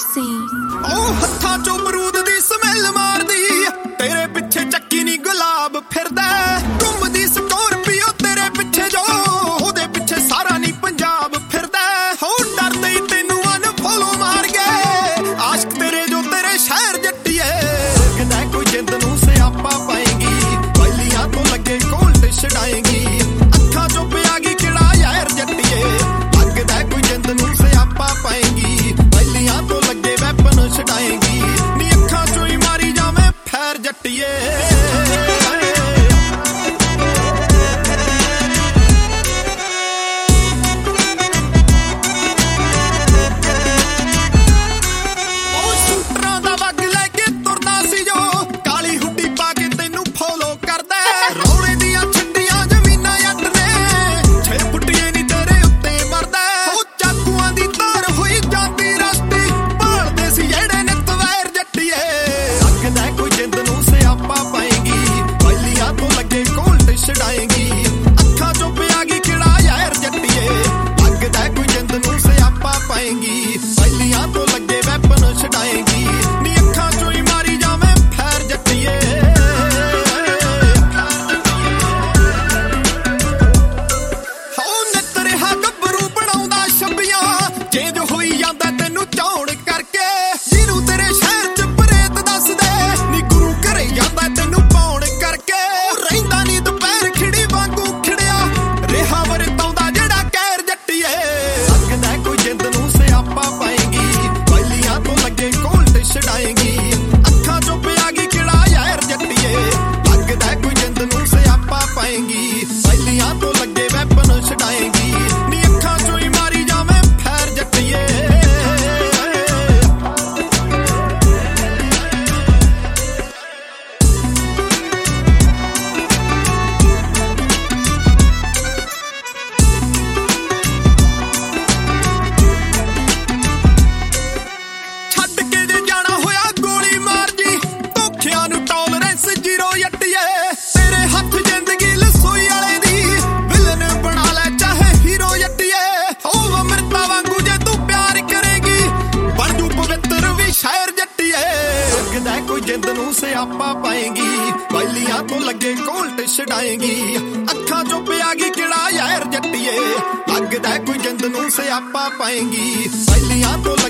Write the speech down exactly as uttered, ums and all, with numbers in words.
mercy. Oh, ਹੱਥਾਂ ਚੋਂ ਬਰੂਦ ਦੀ smell ਮਾਰਦੀ ਤੇਰੇ ਪਿੱਛੇ ਚੱਕੀ ਨੀ ਗੁਲਾਬ ਫਿਰਦਾ ਘੁੰਮਦੀ ਸਕੋਰਪੀਓ ਤੇਰੇ ਪਿੱਛੇ ਜੋ ਉਹਦੇ ਪਿੱਛੇ ਸਾਰਾ ਨੀ ਪੰਜਾਬ ਫਿਰਦਾ ਹੋ ਡਰਦੇ ਹੀ ਤੈਨੂੰ ਅਨਫੋਲੋ ਮਾਰ ਗਏ ਆਸ਼ਕ ਤੇਰੇ ਜੋ ਤੇਰੇ ਸ਼ਹਿਰ ਜੱਟੀਏ ਕਹਿੰਦਾ ਕੋਈ ਜਿੰਦ ਨੂੰ ਸਿਆਪਾ ਪਾਏਗੀ ਪਹਿਲੀਆਂ ਤੋਂ ਲੱਗੇ ਕੋਲਡ ਛਡਾਏਗੀ ਅੱਖਾਂ ਚੋਂ ਪਿਆ ਗਈ ਕਿਹੜਾ ਯਾਰ ਜੱਟੀਏ ਲੱਗਦਾ ਕੋਈ ਜਿੰਦ ਨੂੰ ਸਿਆਪਾ ਪਾਏਗੀ ਪਹਿਲੀਆਂ ਤੋਂ ਲੱਗੇ ਵੈਪਨ ਛਡਾਏਗੀ ਨੀ ਅੱਖਾਂ ਚੋਂ ਹੀ ਮਾਰੀ ਜਾਵੇਂ ਫੈਰ ਜੱਟੀਏ ਛਡਾਏਗੀ ਅੱਖਾਂ ਚੋਂ ਪਿਆ ਗਈ ਕਿਹੜਾ ਯਾਰ ਜੱਟੀਏ ਲੱਗਦਾ ਕੋਈ ਜਿੰਦ ਨੂੰ ਸਿਆਪਾ ਪਾਏਗੀ ਪਹਿਲੀਆਂ ਤੋਂ ਲੱਗੇ ਵੈਪਨ ਛਡਾਏਗੀ ਨੀ ਅੱਖਾਂ ਚੋਂ ਹੀ ਮਾਰੀ ਜਾਵੇਂ ਫੈਰ ਜੱਟੀਏ ਹੋ ਨਿੱਤ ਰਿਹਾ ਗੱਭਰੂ ਬਣਾਉਂਦਾ ਛੱਬੀਆਂ ਚੇਂਜ ਹੋਈ ਜਾਂਦਾ ਤੈਨੂੰ ਚੌੜ ਕਰਕੇ ਜਿਹਨੂੰ ਤੇਰੇ ਸ਼ਹਿਰ ਚ ਪ੍ਰੇਤ ਦੱਸਦੇ ਨੀ ਗੁਰੂ ਘਰੇ ਜਾਂਦਾ ਤੈਨੂੰ ਪਾਉਣ ਕਰਕੇ ਰਹਿੰਦਾ ਨੀ ਛਡਾਏਗੀ ਅੱਖਾਂ ਚੋਂ ਪਿਆ ਗਈ ਕਿਹੜਾ ਯਾਰ ਜੱਟੀਏ ਲੱਗਦਾ ਕੋਈ ਜਿੰਦ ਨੂੰ ਸਿਆਪਾ ਪਾਏਗੀ ਪਹਿਲੀਆਂ ਤੋਂ ਲੱਗੇ ਵੈਪਨ ਛਡਾਏਗੀ ਨੀ ਅੱਖਾਂ ਚੋਂ ਹੀ ਮਾਰੀ ਜਾਵੇਂ ਫੈਰ ਜੱਟੀਏ ਕੋਈ ਜਿੰਦ ਨੂੰ ਸਿਆਪਾ ਪਾਏਗੀ ਪਹਿਲੀਆਂ ਤੋਂ ਲੱਗੇ ਕੋਲਟ ਛਡਾਏਗੀ ਅੱਖਾਂ ਚੋਂ ਪਿਆ ਗਈ ਕਿਹੜਾ ਯਾਰ ਜੱਟੀਏ ਲੱਗਦਾ ਕੋਈ ਜਿੰਦ ਨੂੰ ਸਿਆਪਾ ਪਾਏਗੀ ਪਹਿਲੀਆਂ ਤੋਂ